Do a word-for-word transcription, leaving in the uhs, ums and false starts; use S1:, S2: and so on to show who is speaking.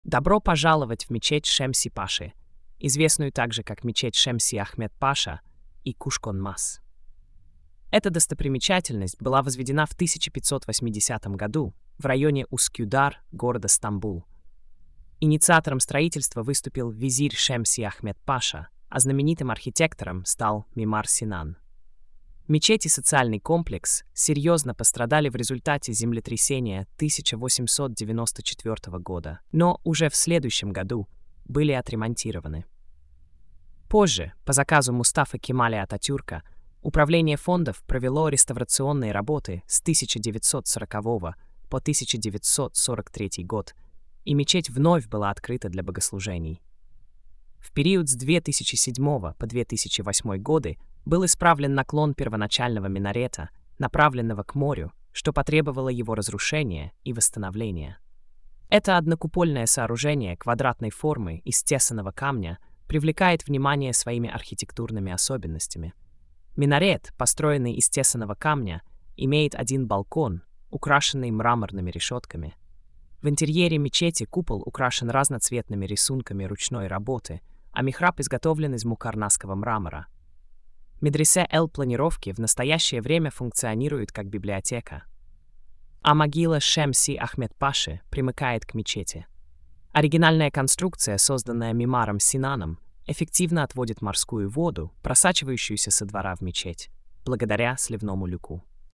S1: Добро пожаловать в мечеть Шемси-Паши, известную также как мечеть Шемси-Ахмед-Паша и Кушкон-Мас. Эта достопримечательность была возведена в тысяча пятьсот восьмидесятом году в районе Ускюдар, города Стамбул. Инициатором строительства выступил визирь Шемси-Ахмед-Паша, а знаменитым архитектором стал Мимар Синан. Мечеть и социальный комплекс серьезно пострадали в результате землетрясения тысяча восемьсот девяносто четвёртого года, но уже в следующем году были отремонтированы. Позже, по заказу Мустафы Кемаля Ататюрка, Управление фондов провело реставрационные работы с тысяча девятьсот сорокового по тысяча девятьсот сорок третий год, и мечеть вновь была открыта для богослужений. В период с две тысячи седьмого по две тысячи восьмой годы был исправлен наклон первоначального минарета, направленного к морю, что потребовало его разрушения и восстановления. Это однокупольное сооружение квадратной формы из тесаного камня привлекает внимание своими архитектурными особенностями. Минарет, построенный из тесаного камня, имеет один балкон, украшенный мраморными решетками. В интерьере мечети купол украшен разноцветными рисунками ручной работы, а михраб изготовлен из мукарнасского мрамора. Медресе Эл-планировки в настоящее время функционирует как библиотека. А могила Шемси-Ахмед-Паши примыкает к мечети. Оригинальная конструкция, созданная Мимаром Синаном, эффективно отводит морскую воду, просачивающуюся со двора в мечеть, благодаря сливному люку.